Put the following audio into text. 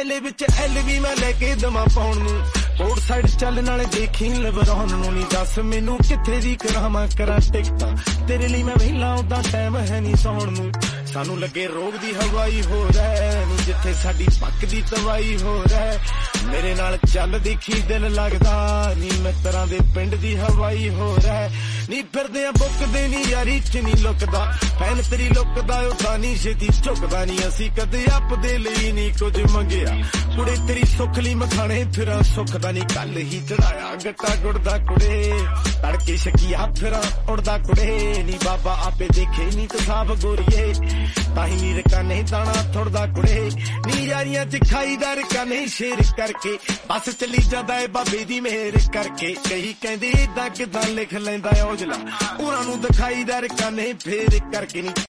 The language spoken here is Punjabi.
ਐਲੇ ਵਿੱਚ ਐਲ ਵੀ ਮੈਂ ਲੈ ਕੇ ਦਵਾਂ ਪਾਉਣ ਨੂੰ। ਰੋਡ ਸਾਈਡ ਚੱਲ ਨਾਲੇ ਦੇਖੀ ਲਵਰਾਉਣ ਨੂੰ। ਨਹੀਂ ਦੱਸ ਮੈਨੂੰ ਕਿੱਥੇ ਦੀ ਕਰਾਵਾਂ ਕਰਾਂ ਟਿਕਟਾਂ, ਤੇਰੇ ਲਈ ਮੈਂ ਵਿਹਲਾ ਉਦਾਂ ਟਾਈਮ ਹੈ ਨਹੀਂ ਸੌਣ ਨੂੰ। ਸਾਨੂੰ ਲੱਗੇ ਰੋਗ ਦੀ ਹਵਾਈ ਹੋ ਰਹਿ ਨੀ, ਜਿੱਥੇ ਸਾਡੀ ਪੱਕ ਦੀ ਤਵਾਈ ਹੋ ਰਹਿ। ਮੇਰੇ ਨਾਲ ਚੱਲ ਦੇਖੀ ਦਿਲ ਲੱਗਦਾ ਨੀ, ਮਿੱਤਰਾਂ ਦੇ ਪਿੰਡ ਦੀ ਹਵਾਈ ਹੋ ਰਹਿ ਨੀ। ਫਿਰਦੇ ਆ ਬੁੱਕਦੇ ਨੀ ਯਾਰੀ ਚ ਨੀ ਲੁਕਦਾ, ਫੈਨ ਤੇਰੀ ਲੁਕਦਾ ਉਹਦਾ ਨੀ ਛੇਤੀ ਝੁਕਦਾ ਨੀ। ਅਸੀਂ ਕਦੇ ਆਪਦੇ ਲਈ ਨੀ ਕੁਝ ਮੰਗਿਆ, ਕੁੜੇ ਤੇਰੀ ਸੁੱਖ ਲਈ ਮਖਾਣੇ ਫਿਰਾਂ ਸੁੱਖ ਦਾ ਨੀ। ਕੱਲ ਹੀ ਚੜਾਇਆ ਗੱਟਾ ਗੁੜਦਾ ਕੁੜੇ, ਤੜਕੇ ਸ਼ਕੀਆ ਫਿਰਾਂ ਉੜਦਾ ਕੁੜੇ ਨੀ। ਬਾਬਾ ਆਪੇ ਦੇਖੇ ਨੀ ਤਸਾਬ ਗੋਰੀਏ, ਤਾਹੀਂ ਨੀ ਰਕਾਨੇ ਦਾਣਾ ਥੁੜਦਾ ਕੁੜੇ ਨੀ। ਯਾਰੀਆਂ ਚ ਖਾਈਦਾ ਰਕਾਨੇ ਸ਼ੇਰ ਕਰਕੇ, ਬਸ ਚੱਲੀ ਜਾਂਦਾ ਏ ਬਾਬੇ ਦੀ ਮਿਹਰ ਕਰਕੇ। ਕਈ ਕਹਿੰਦੇ ਏਦਾਂ ਕਿਦਾਂ ਲਿਖ ਲੈਂਦਾ ਔਜਲਾ, ਉਹਨਾਂ ਨੂੰ ਦਿਖਾਈਦਾ ਰਕਾਨੇ ਫੇਰ ਕਰਕੇ ਨੀ।